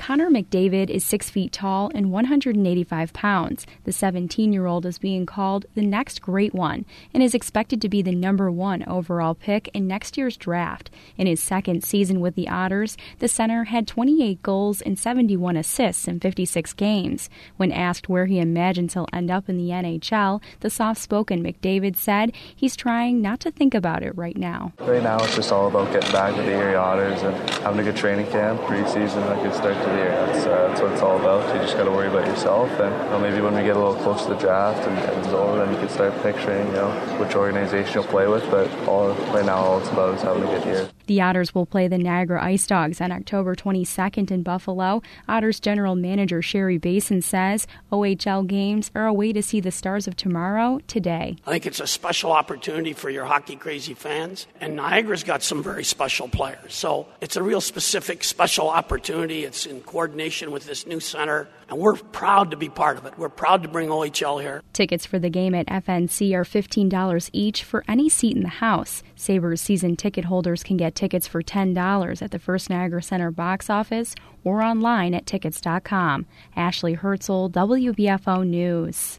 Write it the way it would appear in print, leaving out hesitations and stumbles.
Connor McDavid is 6 feet tall and 185 pounds. The 17-year-old is being called the next great one and is expected to be the number 1 overall pick in next year's draft. In his second season with the Otters, the center had 28 goals and 71 assists in 56 games. When asked where he imagines he'll end up in the NHL, the soft-spoken McDavid said he's trying not to think about it right now. Right now it's just all about getting back to the Erie Otters and having a good training camp, preseason, a good start to the year. That's what it's all about. You just got to worry about yourself, and maybe when we get a little close to the draft and it's over, then you can start picturing which organization you'll play with. But right now all it's about is having a good year. The Otters will play the Niagara Ice Dogs on October 22nd in Buffalo. Otters general manager Sherry Basin says OHL games are a way to see the stars of tomorrow today. I think it's a special opportunity for your hockey-crazy fans, and Niagara's got some very special players. So it's a real specific, special opportunity. It's in coordination with this new center, and we're proud to be part of it. We're proud to bring OHL here. Tickets for the game at FNC are $15 each for any seat in the house. Sabres season ticket holders can get tickets for $10 at the First Niagara Center box office or online at tickets.com. Ashley Herzl, WBFO News.